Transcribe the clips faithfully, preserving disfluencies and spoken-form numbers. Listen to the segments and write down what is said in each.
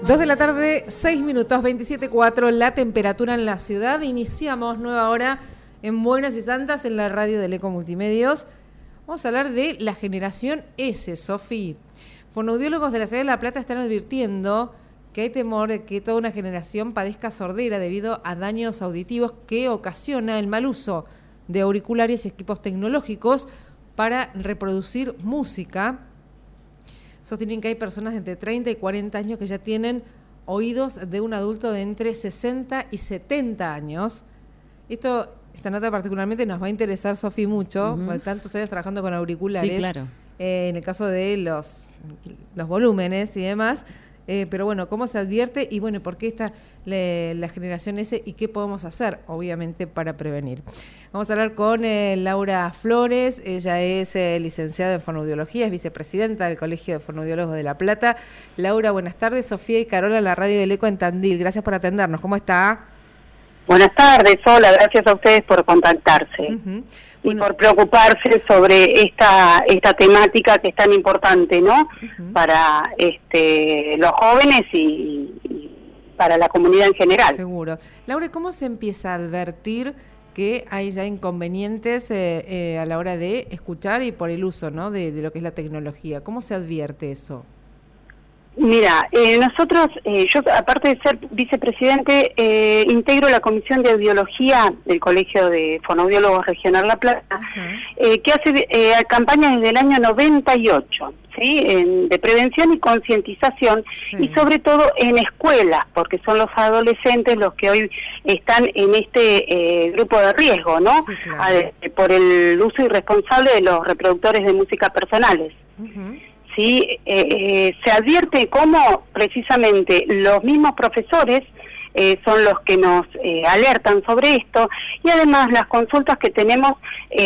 dos de la tarde, seis minutos, veintisiete cuatro, la temperatura en la ciudad. Iniciamos nueva hora en Buenas y Santas en la radio del Eco Multimedios. Vamos a hablar de la generación S, Sofi. Fonoaudiólogos de la ciudad de La Plata están advirtiendo que hay temor de que toda una generación padezca sordera debido a daños auditivos que ocasiona el mal uso de auriculares y equipos tecnológicos para reproducir música. Sostienen que hay personas de entre treinta y cuarenta años que ya tienen oídos de un adulto de entre sesenta y setenta años. Esto, esta nota particularmente nos va a interesar, Sofi, mucho, uh-huh. tantos años trabajando con auriculares. Sí, claro. Eh, en el caso de los, los volúmenes y demás. Eh, pero bueno, ¿cómo se advierte? Y bueno, ¿por qué está le, la generación S y qué podemos hacer, obviamente, para prevenir? Vamos a hablar con eh, Laura Flores. Ella es eh, licenciada en fonoaudiología, es vicepresidenta del Colegio de Fonoaudiólogos de La Plata. Laura, buenas tardes. Sofía y Carola en la radio del Eco en Tandil. Gracias por atendernos. ¿Cómo está? Buenas tardes, hola, gracias a ustedes por contactarse uh-huh. y bueno. por preocuparse sobre esta esta temática que es tan importante, ¿no? Uh-huh. Para este los jóvenes y, y para la comunidad en general. Seguro. Laura, ¿cómo se empieza a advertir que hay ya inconvenientes eh, eh, a la hora de escuchar y por el uso, ¿no? de, de lo que es la tecnología? ¿Cómo se advierte eso? Mira, eh, nosotros, eh, yo aparte de ser vicepresidente, eh, integro la Comisión de Audiología del Colegio de Fonoaudiólogos Regional La Plata, uh-huh. eh, que hace eh, campañas desde el año noventa y ocho, ¿sí? En, de prevención y concientización, sí. y sobre todo en escuelas, porque son los adolescentes los que hoy están en este eh, grupo de riesgo, ¿no? Sí, claro. A, por el uso irresponsable de los reproductores de música personales. Uh-huh. Sí, eh, eh, se advierte cómo precisamente los mismos profesores eh, son los que nos eh, alertan sobre esto, y además las consultas que tenemos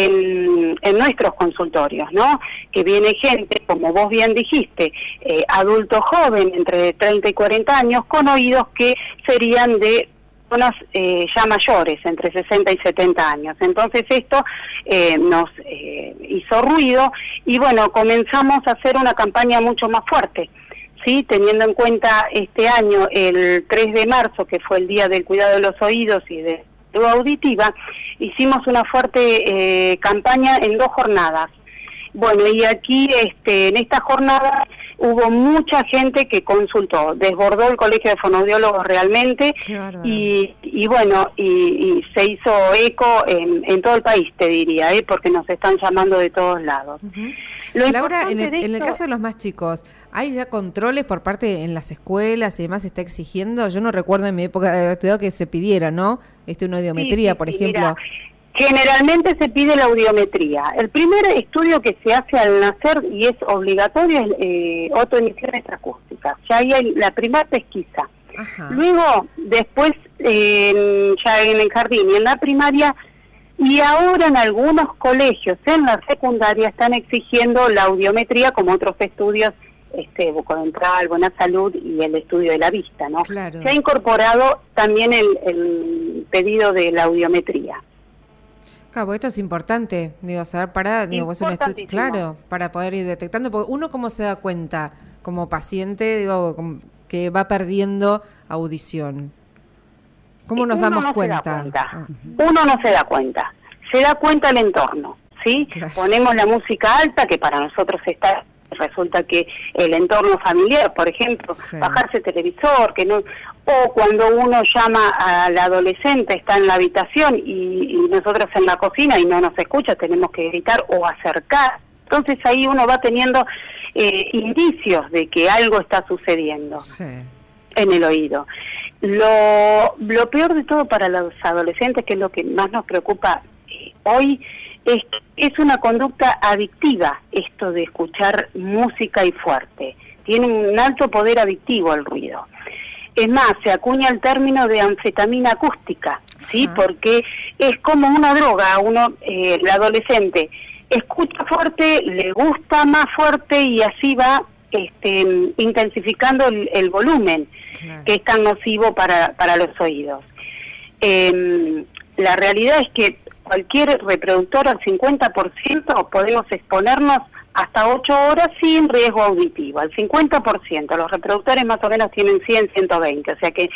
en, en nuestros consultorios, ¿no? Que viene gente, como vos bien dijiste, eh, adulto joven entre treinta y cuarenta años, con oídos que serían de personas eh, ya mayores, entre sesenta y setenta años. Entonces esto eh, nos eh, hizo ruido y bueno, comenzamos a hacer una campaña mucho más fuerte, ¿sí? Teniendo en cuenta este año, el tres de marzo, que fue el Día del Cuidado de los Oídos y de Salud Auditiva, hicimos una fuerte eh, campaña en dos jornadas. Bueno, y aquí este, en esta jornada hubo mucha gente que consultó, desbordó el Colegio de Fonoaudiólogos realmente, y, y bueno, y, y se hizo eco en, en todo el país, te diría, ¿eh? Porque nos están llamando de todos lados. Uh-huh. Laura, en el, esto... en el caso de los más chicos, ¿hay ya controles por parte en las escuelas y demás se está exigiendo? Yo no recuerdo en mi época de haber estudiado que se pidiera, ¿no? Este, una audiometría, sí, sí, por ejemplo. Mira. Generalmente se pide la audiometría. El primer estudio que se hace al nacer y es obligatorio es eh, otoemisión extraacústica. Ya ahí hay la primera pesquisa. Ajá. Luego, después, eh, ya en el jardín y en la primaria, y ahora en algunos colegios en la secundaria están exigiendo la audiometría como otros estudios, este, bucodental, buena salud y el estudio de la vista, ¿no? Claro. Se ha incorporado también el, el pedido de la audiometría. Claro, esto es importante, digo, saber para, digo, es un estudio, claro, para poder ir detectando, porque uno cómo se da cuenta como paciente, digo, que va perdiendo audición. ¿Cómo nos damos no cuenta? Se da cuenta. Ah. Uno no se da cuenta, se da cuenta el entorno, ¿sí? Claro. Ponemos la música alta, que para nosotros está, resulta que el entorno familiar, por ejemplo, sí. bajarse televisor, que no, o cuando uno llama al adolescente, está en la habitación y, y nosotros en la cocina y no nos escucha, tenemos que gritar o acercar. Entonces ahí uno va teniendo eh, indicios de que algo está sucediendo sí. en el oído. Lo, lo peor de todo para los adolescentes, que es lo que más nos preocupa eh, hoy, es, es una conducta adictiva, esto de escuchar música y fuerte. Tiene un alto poder adictivo el ruido. Es más, se acuña el término de anfetamina acústica, ¿sí? Uh-huh. Porque es como una droga. Uno, eh, el adolescente, escucha fuerte, le gusta más fuerte y así va este, intensificando el, el volumen, uh-huh. que es tan nocivo para, para los oídos. Eh, la realidad es que cualquier reproductor al cincuenta por ciento podemos exponernos hasta ocho horas sin riesgo auditivo, al cincuenta por ciento. Los reproductores más o menos tienen cien, ciento veinte, o sea que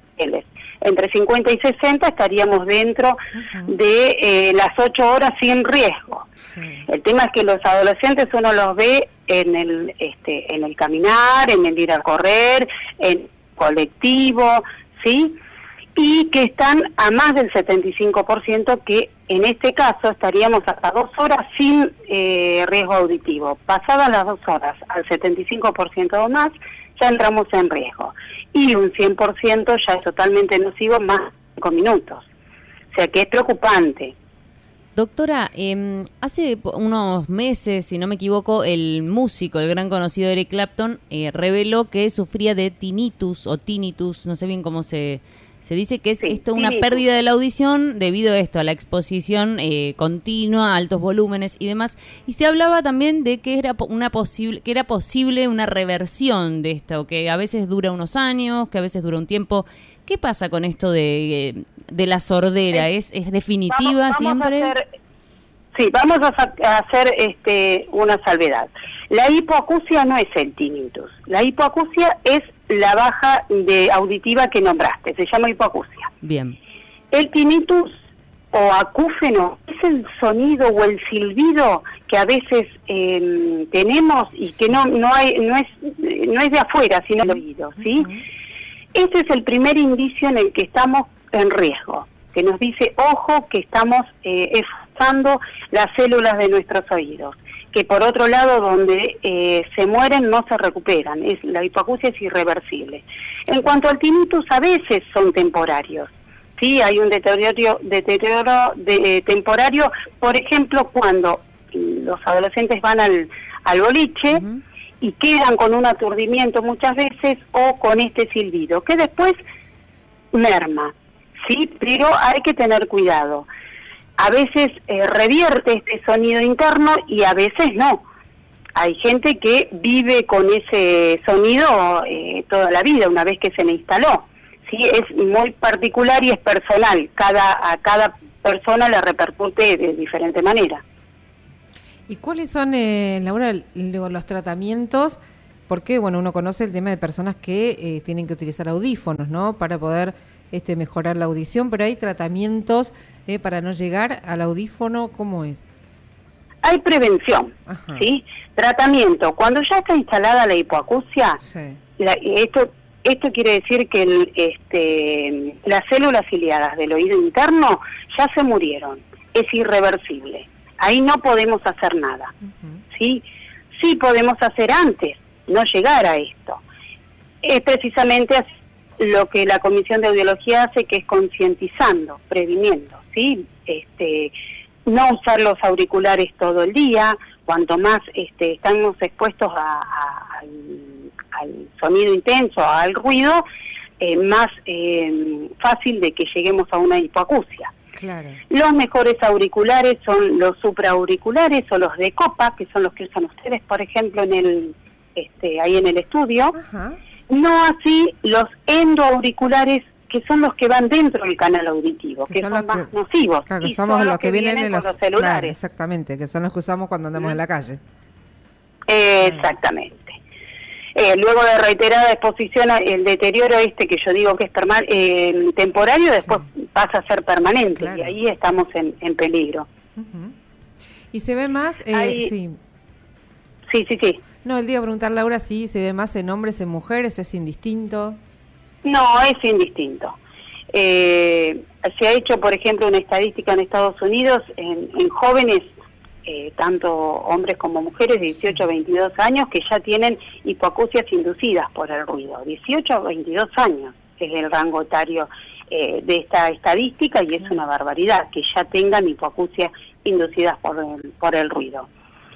entre cincuenta y sesenta estaríamos dentro uh-huh. de eh, las ocho horas sin riesgo. Sí. El tema es que los adolescentes uno los ve en el este en el caminar, en el ir a correr, en colectivo, ¿sí? Y que están a más del setenta y cinco por ciento, que en este caso estaríamos hasta dos horas sin eh, riesgo auditivo. Pasadas las dos horas al setenta y cinco por ciento o más, ya entramos en riesgo. Y un cien por ciento ya es totalmente nocivo, más de cinco minutos. O sea que es preocupante. Doctora, eh, hace unos meses, si no me equivoco, el músico, el gran conocido Eric Clapton, eh, reveló que sufría de tinnitus o tinnitus, no sé bien cómo se... Se dice que es sí, esto una tinnitus. Pérdida de la audición debido a esto, a la exposición eh, continua, a altos volúmenes y demás. Y se hablaba también de que era una posible, que era posible una reversión de esto, que a veces dura unos años, que a veces dura un tiempo. ¿Qué pasa con esto de, de la sordera? ¿Es, es definitiva vamos, vamos siempre? A hacer, sí, vamos a, a hacer este, una salvedad. La hipoacusia no es el tinnitus. La hipoacusia es la baja de auditiva que nombraste, se llama hipoacusia. Bien. El tinnitus o acúfeno es el sonido o el silbido que a veces eh, tenemos y que no no hay no es no es de afuera, sino del oído, ¿sí? Uh-huh. Ese es el primer indicio en el que estamos en riesgo, que nos dice, ojo, que estamos eh, esforzando las células de nuestros oídos, que por otro lado, donde eh, se mueren no se recuperan, es la hipoacusia es irreversible. En cuanto al tinnitus, a veces son temporarios, sí, hay un deterioro, deterioro de, eh, temporario, por ejemplo, cuando los adolescentes van al, al boliche uh-huh. y quedan con un aturdimiento muchas veces o con este silbido, que después merma, sí, pero hay que tener cuidado. A veces eh, revierte este sonido interno y a veces no. Hay gente que vive con ese sonido eh, toda la vida, una vez que se le instaló. Sí, es muy particular y es personal. Cada a cada persona le repercute de diferente manera. ¿Y cuáles son, eh, Laura, los tratamientos? Porque, bueno, uno conoce el tema de personas que eh, tienen que utilizar audífonos, ¿no? Para poder este, mejorar la audición, pero hay tratamientos eh, para no llegar al audífono, ¿cómo es? Hay prevención, Ajá. ¿sí? Tratamiento. Cuando ya está instalada la hipoacusia, sí. la, esto esto quiere decir que el, este, las células ciliadas del oído interno ya se murieron. Es irreversible. Ahí no podemos hacer nada, uh-huh. ¿sí? Sí podemos hacer antes, no llegar a esto. Es precisamente lo que la Comisión de Audiología hace, que es concientizando, previniendo, ¿sí? Este, no usar los auriculares todo el día, cuanto más este, estamos expuestos a, a, al, al sonido intenso, al ruido, eh, más eh, fácil de que lleguemos a una hipoacusia. Claro. Los mejores auriculares son los supraauriculares o los de copa, que son los que usan ustedes, por ejemplo, en el este, ahí en el estudio. Ajá. No así los endoauriculares, que son los que van dentro del canal auditivo, que, que son, son más que, nocivos. Claro, que y somos son los que, que vienen, vienen en los, los celulares. Claro, exactamente, que son los que usamos cuando andamos ¿Mm? en la calle. Eh, exactamente. Eh, luego de reiterada exposición, el deterioro este que yo digo que es perma eh, temporario, después sí. pasa a ser permanente, claro. y ahí estamos en, en peligro. Uh-huh. Y se ve más... Eh, ahí, sí. sí, sí, sí. No, el día preguntar, Laura, si se ve más en hombres, en mujeres, ¿es indistinto? No, es indistinto. Eh, se ha hecho, por ejemplo, una estadística en Estados Unidos en, en jóvenes, eh, tanto hombres como mujeres, de dieciocho a veintidós años, que ya tienen hipoacusias inducidas por el ruido. dieciocho a veintidós años es el rango etario eh, de esta estadística, y es una barbaridad que ya tengan hipoacusias inducidas por el, por el ruido.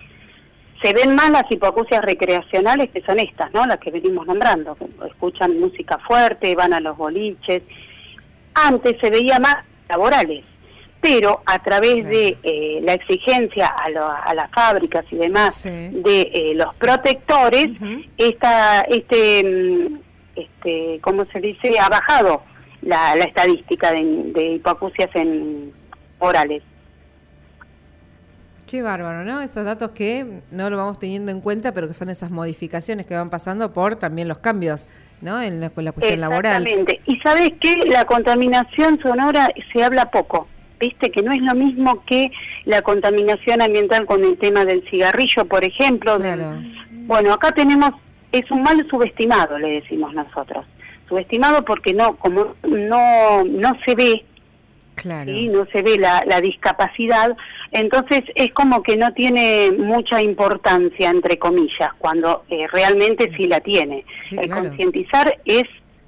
Se ven más las hipoacusias recreacionales, que son estas, ¿no? Las que venimos nombrando, que escuchan música fuerte, van a los boliches. Antes se veía más laborales, pero a través de eh, la exigencia a, lo, a las fábricas y demás, sí. de eh, los protectores, uh-huh. esta, este, este, ¿cómo se dice? Ha bajado la, la estadística de, de hipoacusias en orales. Qué bárbaro, ¿no? Esos datos que no lo vamos teniendo en cuenta, pero que son esas modificaciones que van pasando por también los cambios, ¿no? En la, la cuestión laboral. Exactamente. Y ¿sabes qué? La contaminación sonora se habla poco, ¿viste? Que no es lo mismo que la contaminación ambiental con el tema del cigarrillo, por ejemplo. Claro. Del, bueno, acá tenemos, es un mal subestimado, le decimos nosotros. Subestimado porque no, como no, no se ve. Claro. ¿Sí? No se ve la, la discapacidad, entonces es como que no tiene mucha importancia, entre comillas, cuando eh, realmente sí la tiene. Sí, el claro. Concientizar es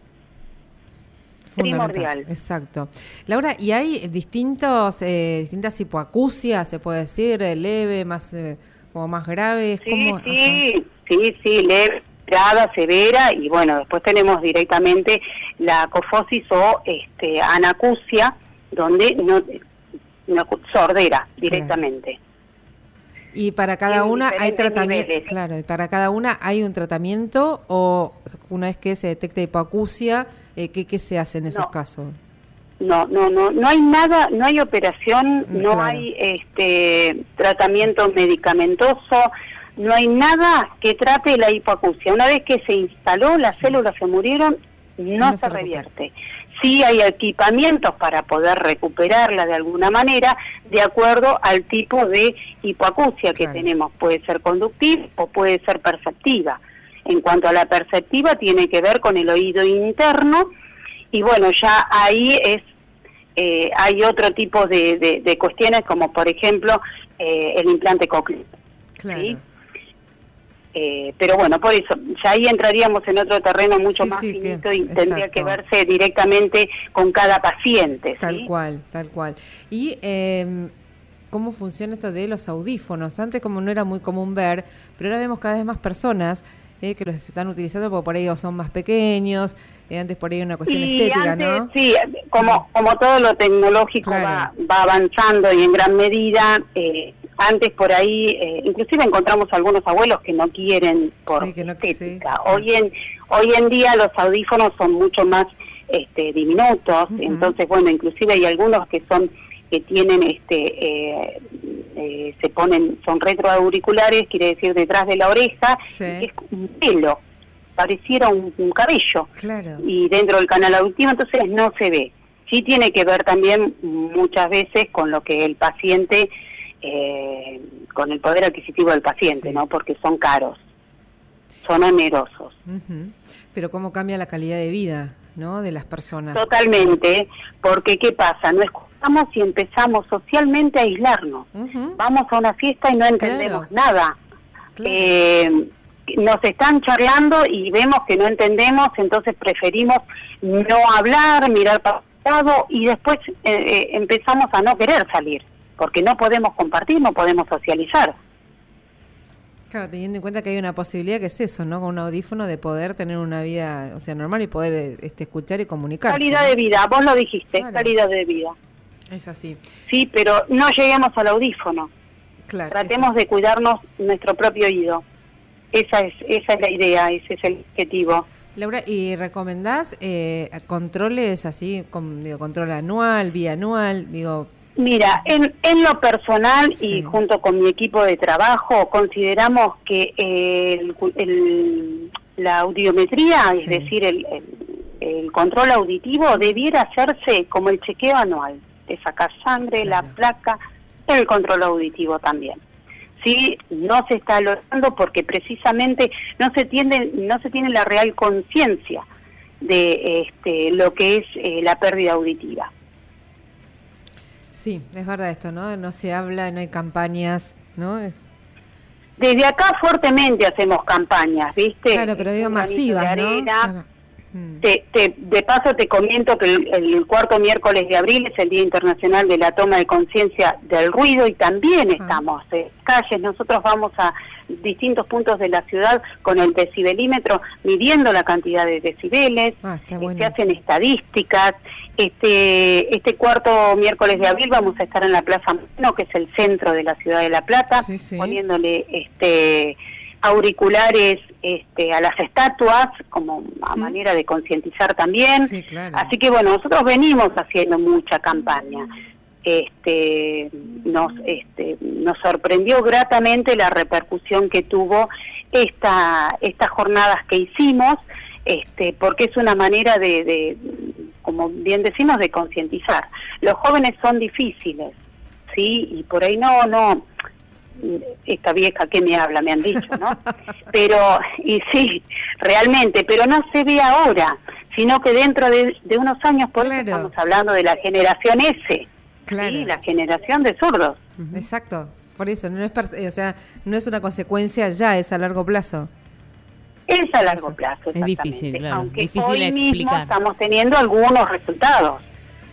primordial. Exacto. Laura, ¿y hay distintos eh, distintas hipoacusias, se puede decir, leve, más eh, o más graves? Sí, ¿Cómo? sí, Ajá. sí, sí, leve, grave, severa, y bueno, después tenemos directamente la acofosis o este, anacusia, donde no, no sordera directamente. Claro. Y para cada una hay tratamiento, niveles. Claro, y para cada una hay un tratamiento, o una vez que se detecta hipoacusia, eh, ¿qué, qué se hace en esos No. casos? No, no, no, no hay nada, no hay operación, no Claro. hay este tratamiento medicamentoso, no hay nada que trate la hipoacusia. Una vez que se instaló, las Sí. células se murieron, no, No se se revierte. Sí hay equipamientos para poder recuperarla de alguna manera, de acuerdo al tipo de hipoacusia que Claro. tenemos. Puede ser conductiva o puede ser perceptiva. En cuanto a la perceptiva, tiene que ver con el oído interno, y bueno, ya ahí es eh, hay otro tipo de, de, de cuestiones, como por ejemplo eh, el implante cócleo. Claro. ¿Sí? Eh, pero bueno, por eso, ya ahí entraríamos en otro terreno mucho Sí, más sí, finito que- y tendría exacto. que verse directamente con cada paciente. Tal ¿sí? cual, tal cual. Y eh, ¿cómo funciona esto de los audífonos? Antes como no era muy común ver, pero ahora vemos cada vez más personas eh, que los están utilizando porque por ahí o son más pequeños, eh, antes por ahí una cuestión Y estética, antes, ¿no? sí, como, como todo lo tecnológico Claro. va, va avanzando y en gran medida, eh, antes por ahí, eh, inclusive encontramos algunos abuelos que no quieren por Sí, que no- estética. sí. Hoy en hoy en día los audífonos son mucho más este, diminutos, Ujú. entonces bueno, inclusive hay algunos que son que tienen este eh, eh, se ponen son retroauriculares, quiere decir detrás de la oreja, Sí. y es un pelo, pareciera un, un cabello. Claro. Y dentro del canal auditivo, entonces no se ve. Sí tiene que ver también muchas veces con lo que el paciente, eh, con el poder adquisitivo del paciente, Sí. ¿no? Porque son caros, son onerosos. Ujú. Pero cómo cambia la calidad de vida, ¿no? De las personas. Totalmente, porque ¿qué pasa? No escuchamos y empezamos socialmente a aislarnos. Ujú. Vamos a una fiesta y no entendemos Claro. nada. Claro. Eh, nos están charlando y vemos que no entendemos, entonces preferimos no hablar, mirar para el lado y después eh, eh, empezamos a no querer salir, porque no podemos compartir, no podemos socializar. Claro, teniendo en cuenta que hay una posibilidad que es eso, ¿no? Con un audífono de poder tener una vida, o sea, normal y poder eh, este, escuchar y comunicarse. Calidad ¿no? de vida, vos lo dijiste, Claro. calidad de vida. Es así. Sí, pero no lleguemos al audífono, Claro. tratemos de cuidarnos nuestro propio oído. Esa es, esa es la idea, ese es el objetivo. Laura, ¿y recomendás eh, controles así, con, digo, control anual, bianual, digo? Mira, en, en lo personal Sí. y junto con mi equipo de trabajo consideramos que el, el- la audiometría, Sí. es decir, el, el, el control auditivo debiera hacerse como el chequeo anual, de sacar sangre, Claro. la placa, el control auditivo también. Sí, no se está logrando porque precisamente no se tiene, no se tiene la real conciencia de este, lo que es eh, la pérdida auditiva. Sí, es verdad esto, ¿no? No se habla, no hay campañas, ¿no? Es- Desde acá fuertemente hacemos campañas, ¿viste? Claro, pero digo Un granito masivas, de ¿no? arena. Claro. Mm. Te, te- de paso te comento que el, el cuarto miércoles de abril es el Día Internacional de la Toma de Conciencia del Ruido y también Ajá. estamos en calles. Nosotros vamos a distintos puntos de la ciudad con el decibelímetro midiendo la cantidad de decibeles. Ah, está eh, bueno. Se hacen estadísticas. Este este cuarto miércoles de abril vamos a estar en la Plaza Moreno, que es el centro de la ciudad de La Plata, Sí, sí. poniéndole este auriculares este, a las estatuas como a Mm. manera de concientizar también. Sí, claro. Así que bueno, nosotros venimos haciendo mucha campaña. este, nos, este, nos sorprendió gratamente la repercusión que tuvo esta, estas jornadas que hicimos, este, porque es una manera de, de, como bien decimos, de concientizar. Los jóvenes son difíciles, ¿sí? Y por ahí no, no, esta vieja que me habla, me han dicho, ¿no? Pero, y sí, realmente, pero no se ve ahora, sino que dentro de, de unos años, por claro. eso estamos hablando de la generación S, claro. ¿sí? La generación de zurdos. Uh-huh. Exacto, por eso, no es, o sea, no es una consecuencia ya, es a largo plazo. Es a largo plazo, es difícil, claro. Aunque difícil hoy explicar. mismo estamos teniendo algunos resultados.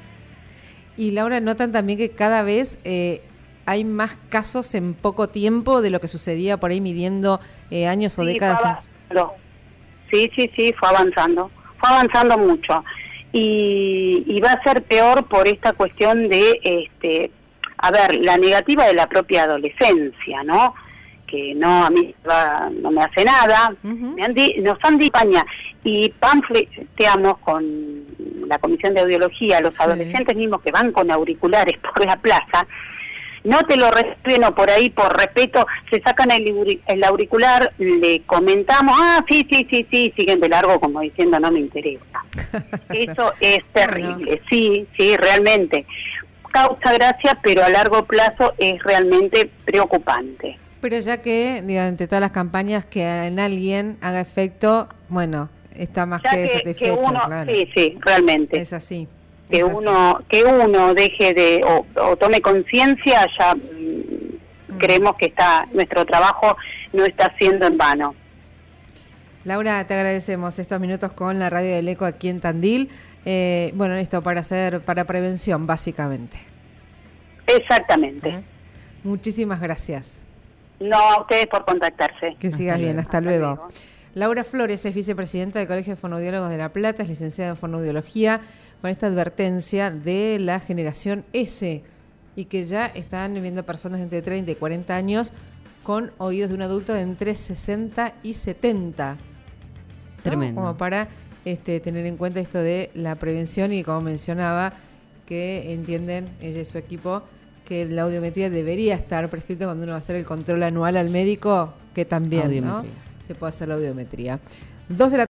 Y Laura, notan también que cada vez eh, hay más casos en poco tiempo de lo que sucedía por ahí midiendo eh, años sí, o décadas. En... Sí, sí, sí, fue avanzando, fue avanzando mucho. Y, y va a ser peor por esta cuestión de, este, a ver, la negativa de la propia adolescencia, ¿no? Que no, a mí va, no me hace nada, uh-huh. me han di, nos han dicho España, y pamfleteamos con la Comisión de Audiología, los sí. adolescentes mismos que van con auriculares por la plaza, no te lo reciben o por ahí, por respeto, se sacan el, el auricular, le comentamos, ah, sí, sí, sí, sí, siguen de largo como diciendo, no me interesa. Eso es terrible, bueno. sí, sí, realmente. Causa gracia, pero a largo plazo es realmente preocupante. Pero ya que, digo, entre todas las campañas que en alguien haga efecto, bueno, está más ya que, que satisfecho, que uno, claro. Sí, sí, realmente. Es así. Que es uno así. que uno deje de, o, o tome conciencia, ya mm, mm. creemos que está nuestro trabajo no está siendo en vano. Laura, te agradecemos estos minutos con la Radio del Eco aquí en Tandil. Eh, bueno, esto para hacer, para prevención, básicamente. Exactamente. ¿Eh? Muchísimas gracias. No, a ustedes por contactarse. Que sigas hasta bien, luego. Hasta, hasta luego. luego. Laura Flores es vicepresidenta del Colegio de Fonoaudiólogos de La Plata, es licenciada en fonoaudiología, con esta advertencia de la generación S, y que ya están viendo personas entre treinta y cuarenta años con oídos de un adulto de entre sesenta y setenta. ¿No? Tremendo. Como para este, tener en cuenta esto de la prevención y, como mencionaba, que entienden ella y su equipo que la audiometría debería estar prescrita cuando uno va a hacer el control anual al médico, que también, ¿no? Se puede hacer la audiometría. Dos de la